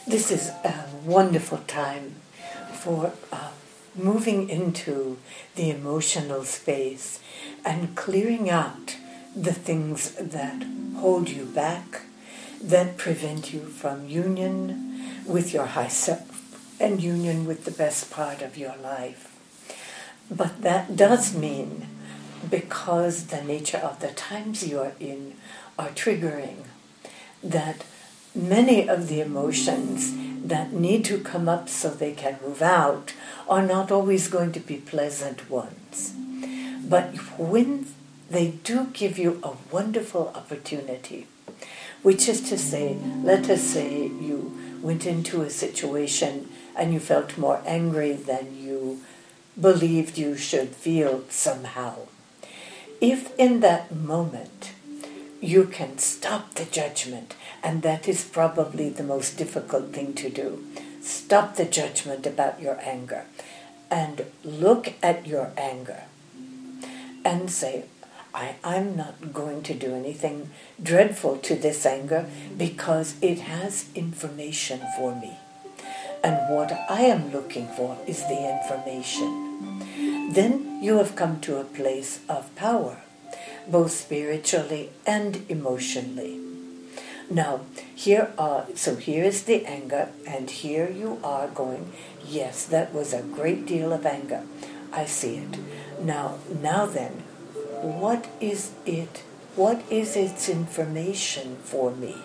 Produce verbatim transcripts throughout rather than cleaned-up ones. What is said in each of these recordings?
This is a wonderful time for uh, moving into the emotional space and clearing out the things that hold you back, that prevent you from union with your high self and union with the best part of your life. But that does mean, because the nature of the times you are in are triggering, that many of the emotions that need to come up so they can move out are not always going to be pleasant ones. But when they do give you a wonderful opportunity, which is to say, let us say you went into a situation and you felt more angry than you believed you should feel somehow. If in that moment you can stop the judgment, and that is probably the most difficult thing to do, stop the judgment about your anger and look at your anger and say, I, I'm not going to do anything dreadful to this anger because it has information for me. And what I am looking for is the information. Then you have come to a place of power, both spiritually and emotionally. Now, here are, so here is the anger, and here you are going, yes, that was a great deal of anger. I see it. Now, now then, what is it? What is its information for me?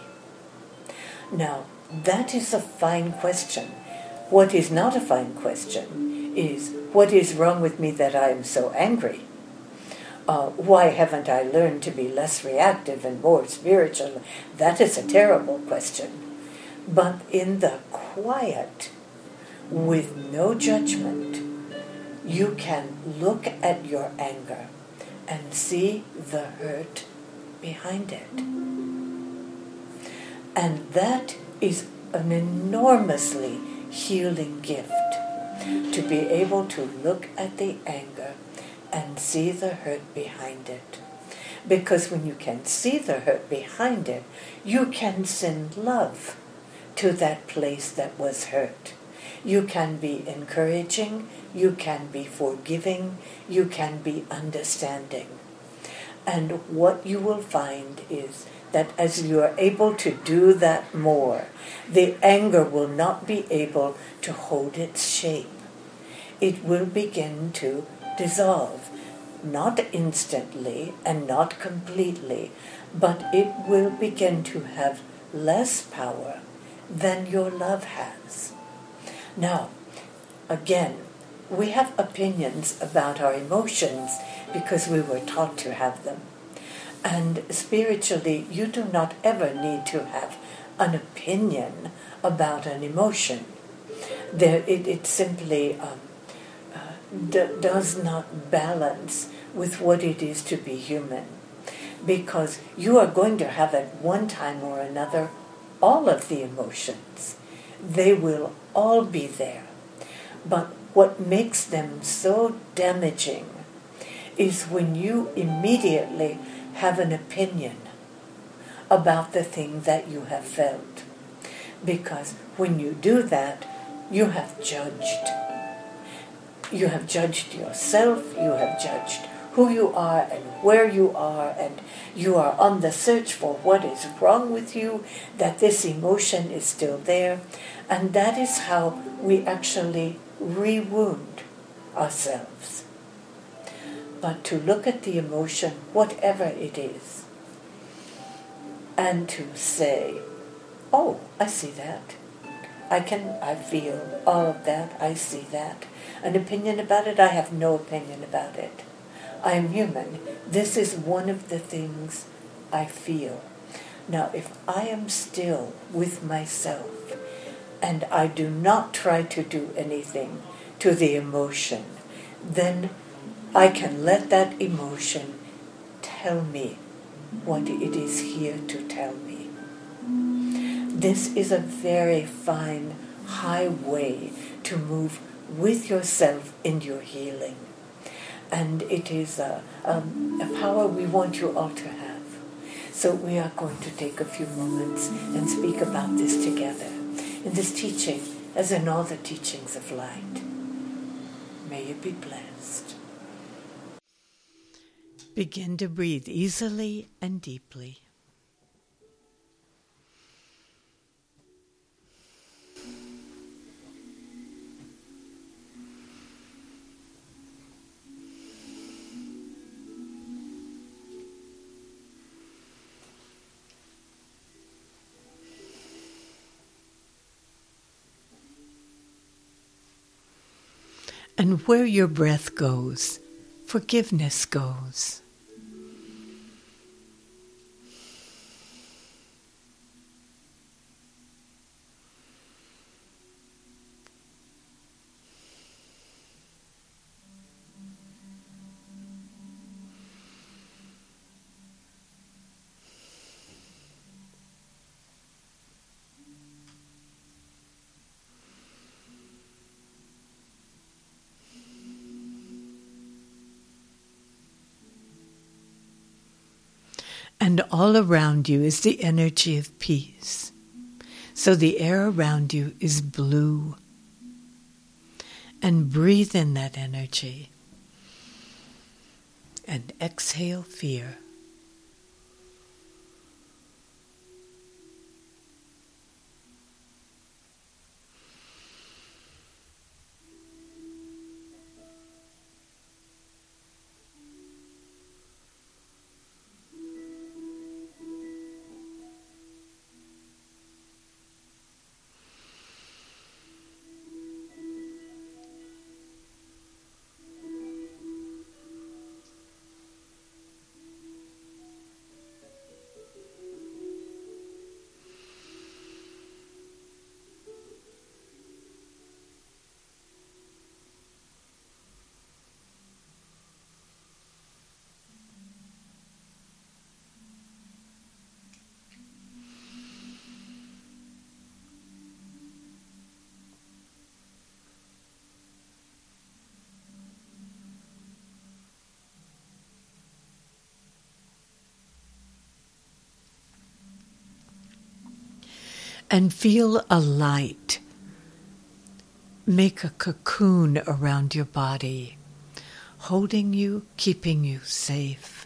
Now, that is a fine question. What is not a fine question is, what is wrong with me that I am so angry? Uh, why haven't I learned to be less reactive and more spiritual? That is a terrible question. But in the quiet, with no judgment, you can look at your anger and see the hurt behind it. And that is an enormously healing gift, to be able to look at the anger and see the hurt behind it. Because when you can see the hurt behind it, you can send love to that place that was hurt. You can be encouraging, you can be forgiving, you can be understanding. And what you will find is that as you are able to do that more, the anger will not be able to hold its shape. It will begin to dissolve, not instantly and not completely, but it will begin to have less power than your love has. Now, again, we have opinions about our emotions because we were taught to have them. And spiritually, you do not ever need to have an opinion about an emotion. There, it, it simply um, uh, d- does not balance with what it is to be human. Because you are going to have at one time or another all of the emotions. They will all be there. But what makes them so damaging is when you immediately have an opinion about the thing that you have felt. Because when you do that, you have judged. You have judged yourself, you have judged who you are and where you are, and you are on the search for what is wrong with you, that this emotion is still there. And that is how we actually re-wound ourselves. But to look at the emotion, whatever it is, and to say, oh, I see that. I can, I feel all of that. I see that. An opinion about it? I have no opinion about it. I am human. This is one of the things I feel. Now, if I am still with myself, and I do not try to do anything to the emotion, then I can let that emotion tell me what it is here to tell me. This is a very fine, high way to move with yourself in your healing. And it is a, a, a power we want you all to have. So we are going to take a few moments and speak about this together. in this teaching as in all the teachings of light. May you be blessed. Begin to breathe easily and deeply. And where your breath goes, forgiveness goes. And all around you is the energy of peace. So the air around you is blue. And breathe in that energy. And exhale fear. And feel a light. Make a cocoon around your body, holding you, keeping you safe.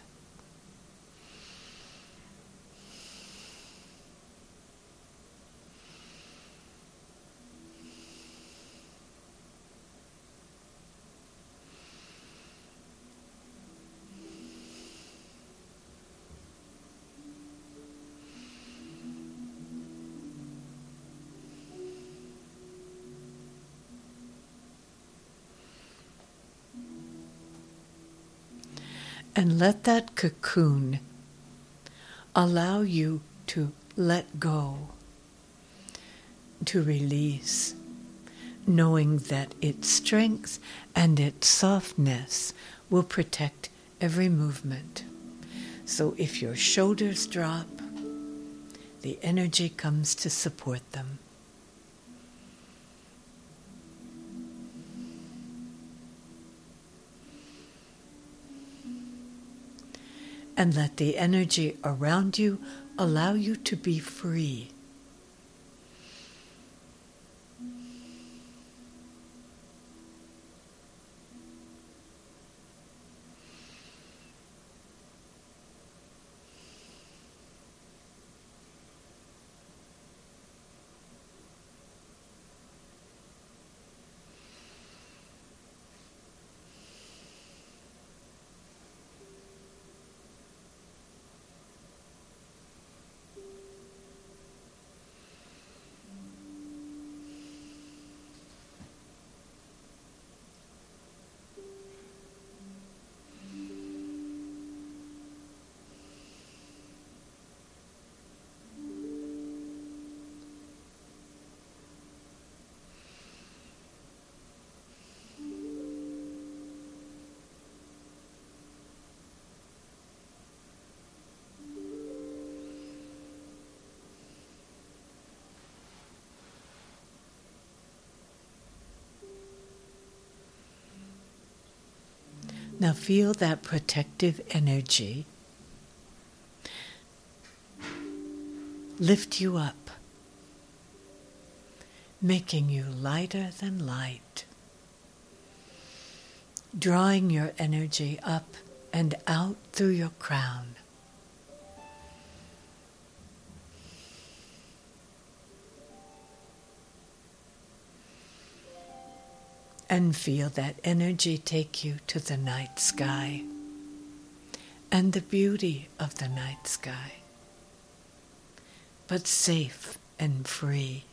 And let that cocoon allow you to let go, to release, knowing that its strength and its softness will protect every movement. So if your shoulders drop, the energy comes to support them. And let the energy around you allow you to be free. Now feel that protective energy lift you up making you lighter than light, drawing your energy up and out through your crown. And feel that energy take you to the night sky and the beauty of the night sky, but safe and free.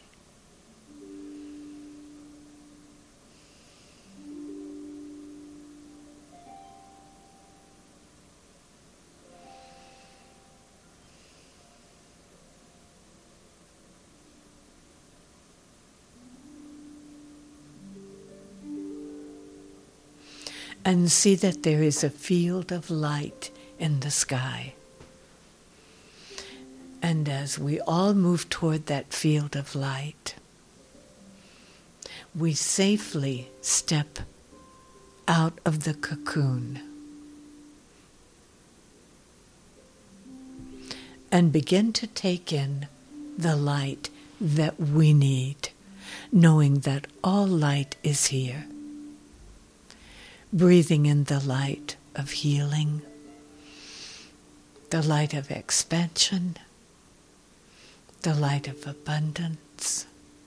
And see that there is a field of light in the sky. And as we all move toward that field of light, we safely step out of the cocoon and begin to take in the light that we need, knowing that all light is here. Breathing in the light of healing, the light of expansion, the light of abundance,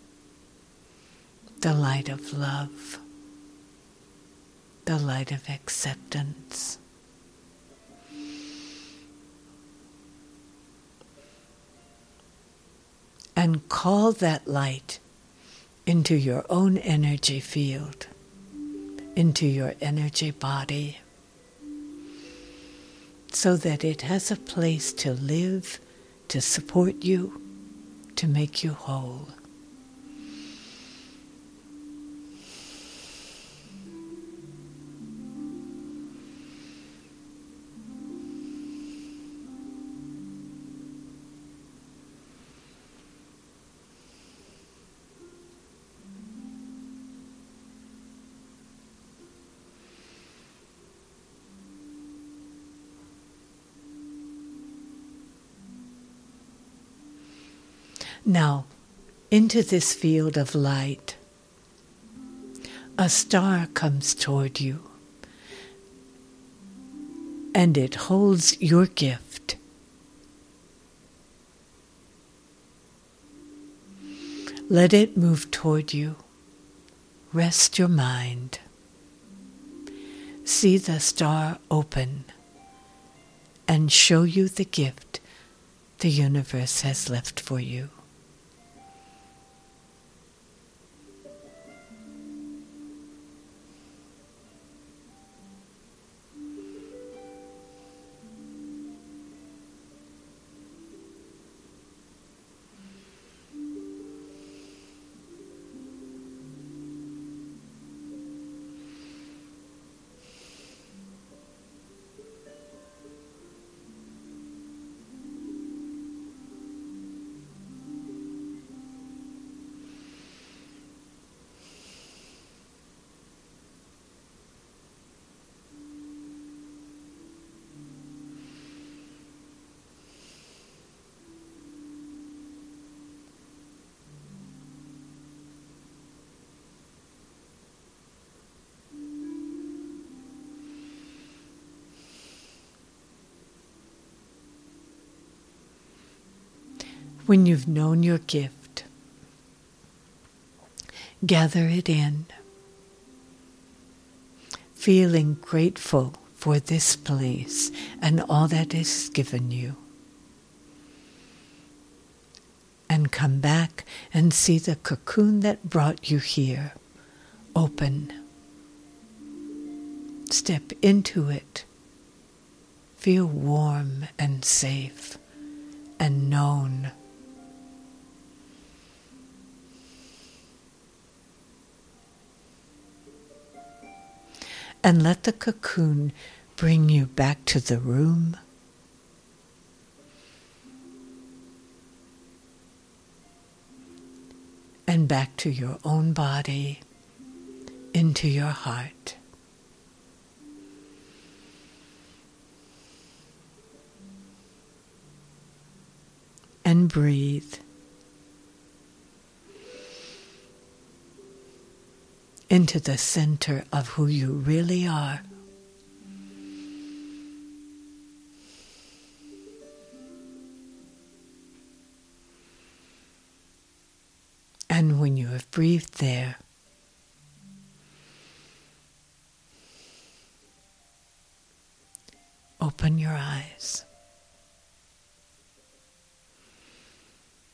the light of love, the light of acceptance. And call that light into your own energy field, into your energy body, so that it has a place to live, to support you, to make you whole. Now, into this field of light, a star comes toward you, and it holds your gift. Let it move toward you. Rest your mind. See the star open and show you the gift the universe has left for you. When you've known your gift, gather it in, feeling grateful for this place and all that is given you. And come back and see the cocoon that brought you here open. Step into it. Feel warm and safe and known. And let the cocoon bring you back to the room, and back to your own body, into your heart. And breathe. into the center of who you really are. And when you have breathed there, open your eyes.